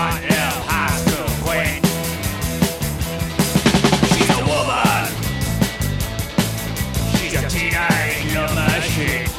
hot little high school queen. She's a woman. She's a teenage machine.